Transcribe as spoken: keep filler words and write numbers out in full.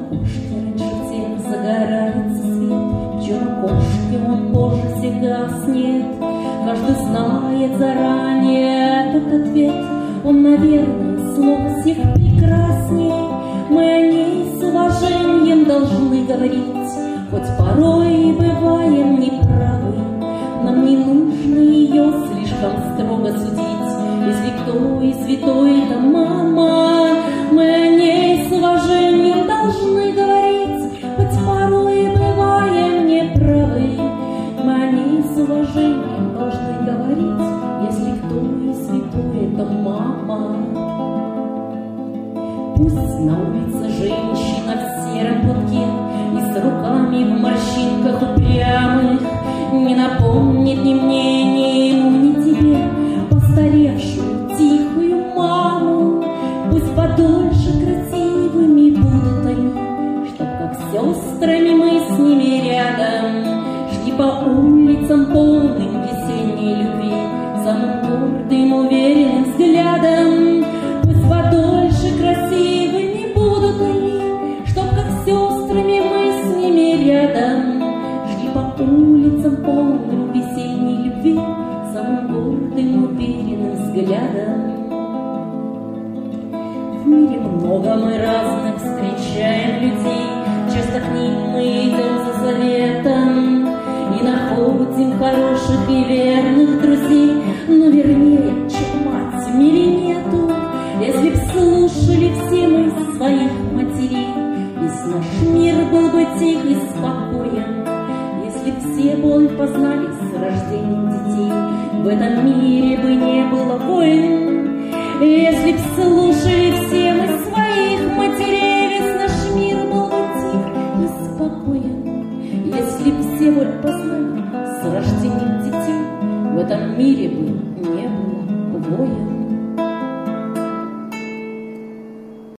окошке раньше всех загорается свет, в чьем окошке он позже всегда гаснет. Каждый знает заранее этот ответ, он, наверное, снова всех прекрасней. Мы о ней с уважением должны говорить, хоть порой и бываем неправы. Нам не нужно ее слишком строго судить, если кто и святой, это мама. Мы о ней с уважением должны говорить, хоть порой и бываем неправы. Мы о ней с уважением должны говорить, если кто и святой, это мама. Пусть на улице женщина в сером платке и с руками в морщинках упрямых не напомнит ни мне, ни ему, ни тебе постаревшую тихую маму. Пусть подольше красивыми будут они, чтоб как сестрами мы с ними рядом шли по улицам полным весенней любви, самым гордым, уверенным взглядом. Пусть подольше красивыми будут они, чтоб как сестрами мы с ними рядом шли по улицам полным весенней любви, самым гордым, уверенным взглядом. В мире много мы разных встречаем людей, часто к ним мы идем за советом и находим хороших и верных друзей. Но вернее, чем мать в мире нету, если б слушали все мы своих матерей, весь наш мир был бы тих и спокоен. Если б все боль познали с рождением детей, в этом мире бы не было войн. Если б слушали все мы своих матерей, весь наш мир был бы тих и спокоен. Если б все боль познали с рождением детей, в этом мире бы не было войн.